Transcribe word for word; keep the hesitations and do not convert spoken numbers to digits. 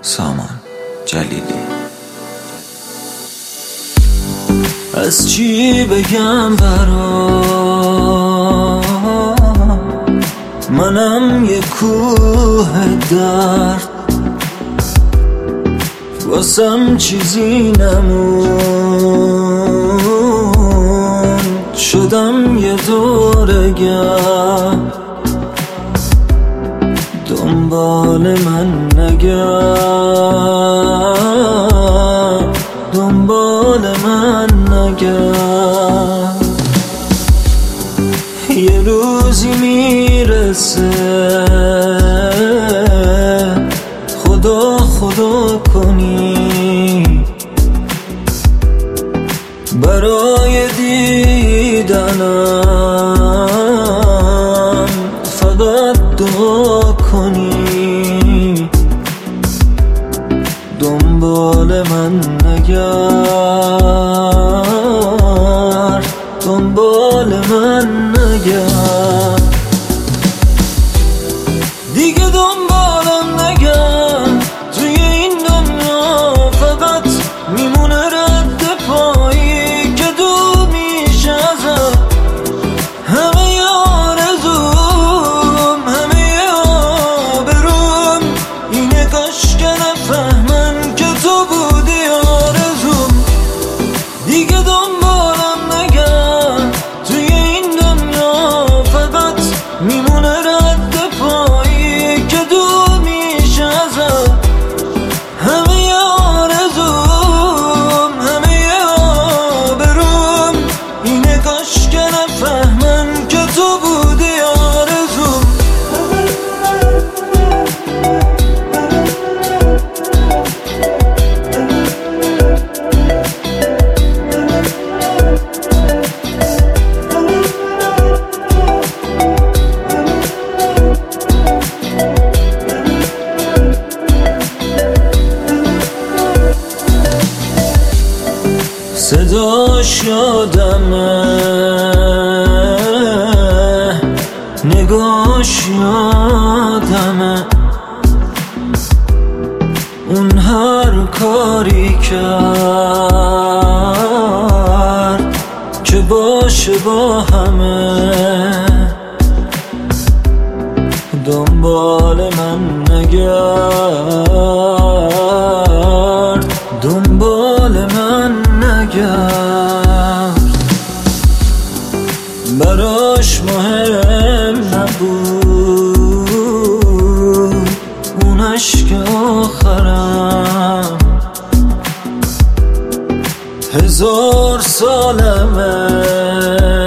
سامان جلیلی. از چی بگم برا منم یه کوه درد، واسم چیزی نمون، شدم یه دورگرد. دنبال من نگرد، دنبال من نگرد. یه روزی میرسه خدا خدا کنی، برای دیدنم فقط دعا کنی. دنبال من نگرد، دنبال من نگرد. دیگه دنبالم نگرد، توی این دنیا فقط میمونه رد پایی که دور میشه ازم. همه آرزوم، همه آبروم اینه کاش که نفهمن که تو بودی آرزوم. دیگه دنبالم نگرد، توی این دنیا فقط میمونه رد پایی که دور میشه ازم. همه آرزوم، همه آبروم اینه کاش که نفهمن که تو بودی آرزوم. صداش یادمه، نگاش یادمه، اون هر کاری کرد که باشه با همه. دنبال من نگرد، دنبال من نگرد. براش مهم نبود اون عشق آخرم. هزار سالمه